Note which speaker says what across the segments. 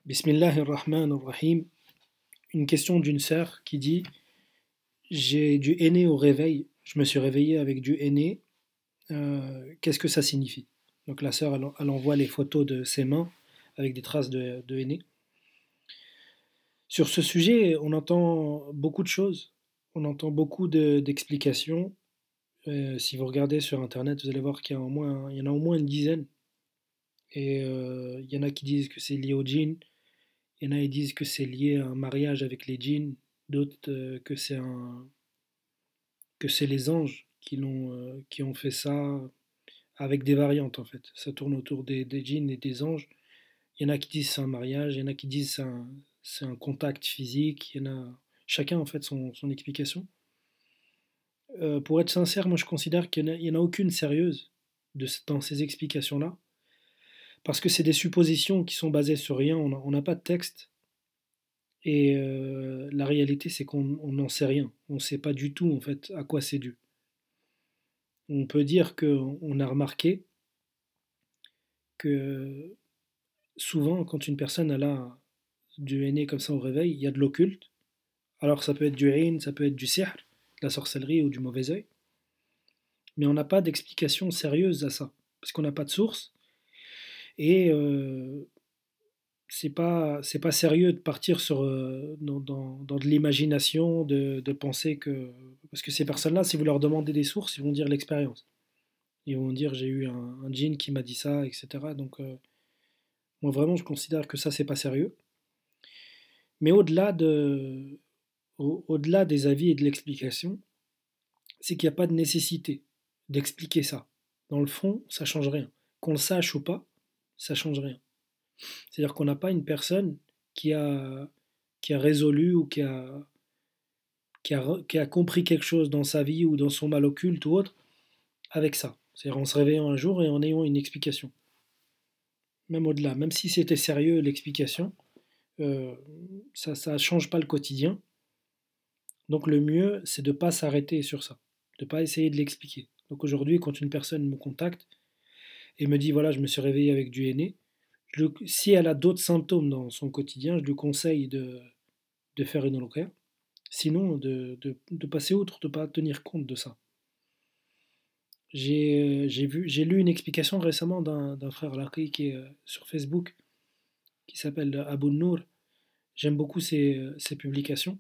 Speaker 1: Bismillahirrahmanirrahim. Une question d'une sœur qui dit: J'ai du henné au réveil, je me suis réveillée avec du henné, qu'est-ce que ça signifie? Donc la sœur, elle envoie les photos de ses mains avec des traces de henné. Sur ce sujet, on entend beaucoup de choses, on entend beaucoup d'explications. Si vous regardez sur Internet, vous allez voir il y en a au moins une dizaine. Et il y en a qui disent que c'est lié au djinn, il y en a qui disent que c'est lié à un mariage avec les djinns, d'autres que c'est les anges qui ont fait ça avec des variantes en fait. Ça tourne autour des djinns et des anges. Il y en a qui disent c'est un mariage, il y en a qui disent c'est un contact physique, il y en a chacun en fait son explication. Pour être sincère, moi je considère qu'il y en a aucune sérieuse dans ces explications-là, parce que c'est des suppositions qui sont basées sur rien, on n'a pas de texte, et la réalité c'est qu'on n'en sait rien, on ne sait pas du tout en fait à quoi c'est dû. On peut dire qu'on a remarqué que souvent, quand une personne elle a du henné comme ça au réveil, il y a de l'occulte. Alors ça peut être du ayn, ça peut être du sihr, de la sorcellerie ou du mauvais œil, mais on n'a pas d'explication sérieuse à ça, parce qu'on n'a pas de source, et c'est pas sérieux de partir dans de l'imagination, de penser que... Parce que ces personnes-là, si vous leur demandez des sources, ils vont dire l'expérience. Ils vont dire j'ai eu un djinn qui m'a dit ça, etc. Donc moi vraiment je considère que ça c'est pas sérieux. Mais au-delà des avis et de l'explication, c'est qu'il n'y a pas de nécessité d'expliquer ça. Dans le fond, ça change rien. Qu'on le sache ou pas, ça change rien. C'est-à-dire qu'on n'a pas une personne qui a, qui a résolu ou qui a compris quelque chose dans sa vie ou dans son mal occulte ou autre avec ça. C'est-à-dire en se réveillant un jour et en ayant une explication. Même au-delà, même si c'était sérieux l'explication, euh, ça ne change pas le quotidien. Donc le mieux, c'est de ne pas s'arrêter sur ça, de ne pas essayer de l'expliquer. Donc aujourd'hui, quand une personne me contacte et me dit, voilà, je me suis réveillé avec du henné, si elle a d'autres symptômes dans son quotidien, je lui conseille de faire une ruqya. Sinon, de passer outre, de ne pas tenir compte de ça. J'ai lu une explication récemment d'un frère Laqi qui est sur Facebook, qui s'appelle Abu Nour. J'aime beaucoup ses publications.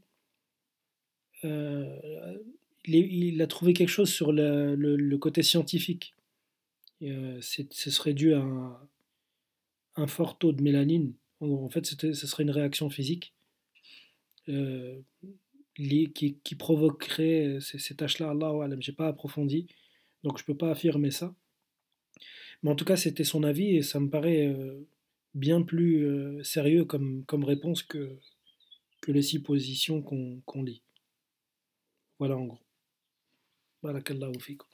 Speaker 1: Euh, il a trouvé quelque chose sur le côté scientifique. Ce serait dû à un fort taux de mélanine. En fait, ce serait une réaction physique euh, qui provoquerait ces tâches-là. Allahu alam, j'ai pas approfondi, donc je peux pas affirmer ça. Mais en tout cas, c'était son avis et ça me paraît bien plus sérieux comme réponse que les suppositions qu'on lit. Voilà en gros. Barakallahu fikum.